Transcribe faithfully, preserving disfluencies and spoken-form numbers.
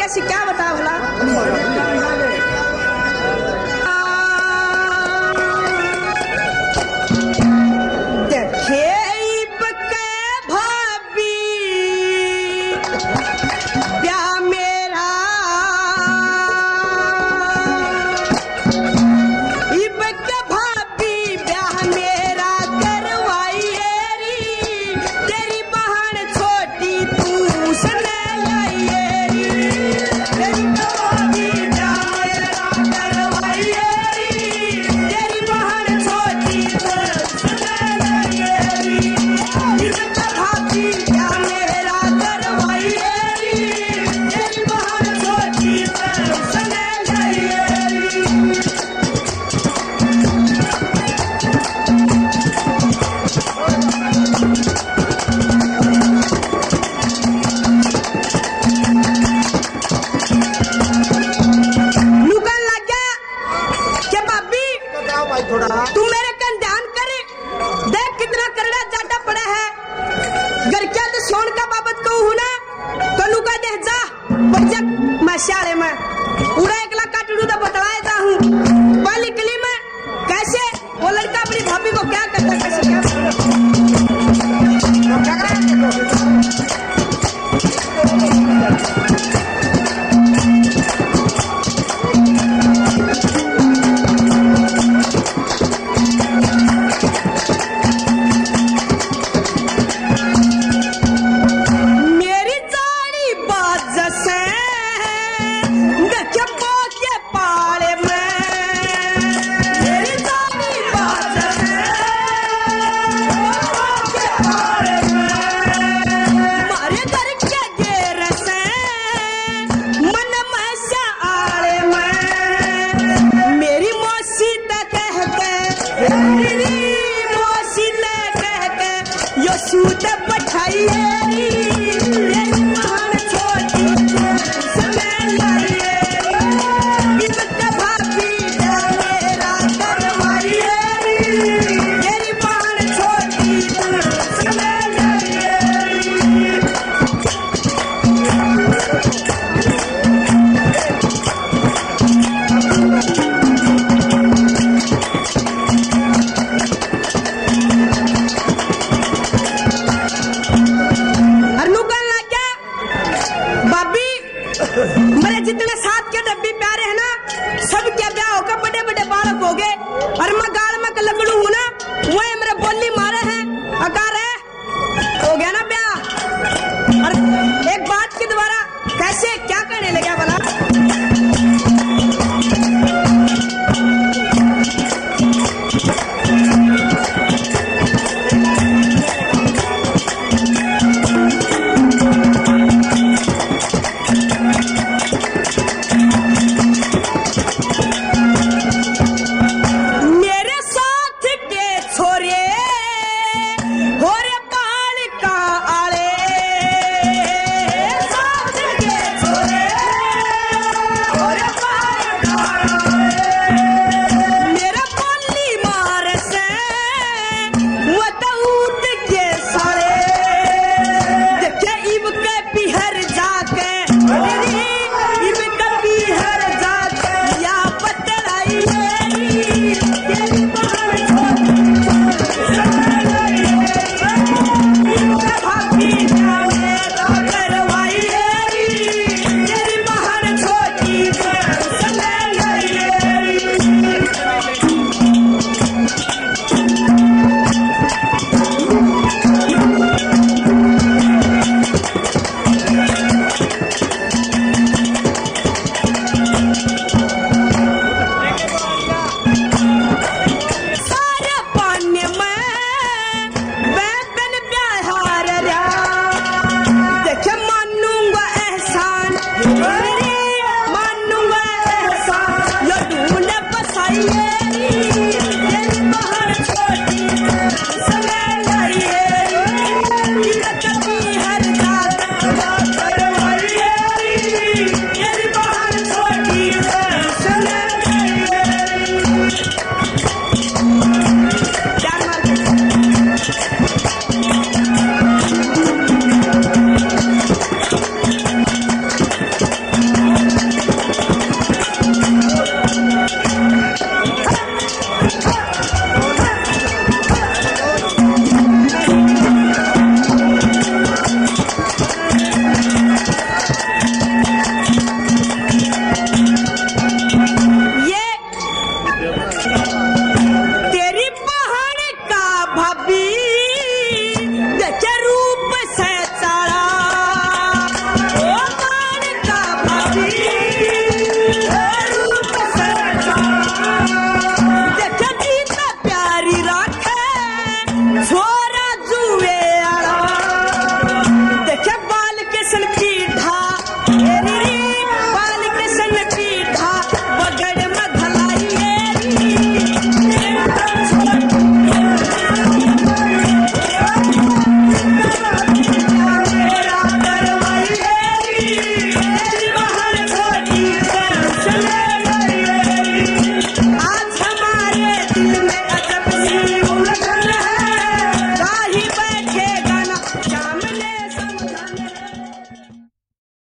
कैसी क्या बता भला। तू मेरे कन ध्यान करे, देख कितना करड़ा जाटा पड़ा है। घर क्या तो सोन का बाबत कहूँ हूँ ना तो लुका दे जा बच्चा मैं शाले में पूरा एक लाख का टूटू तो बतलाया जा हूँ। पहली कली में कैसे वो लड़का अपनी भाभी को क्या करता कैसे क्या मेरे जितने साथ के डब्बी प्यारे हैं ना सब क्या ब्याह होकर बड़े बड़े बालक हो गए और मैं गाल में लगड़ू हूँ ना वही मेरे बोली मारे हैं अकार है हो गया ना ब्याह। और एक बात के द्वारा कैसे क्या कहने लगा भला मेरे बोला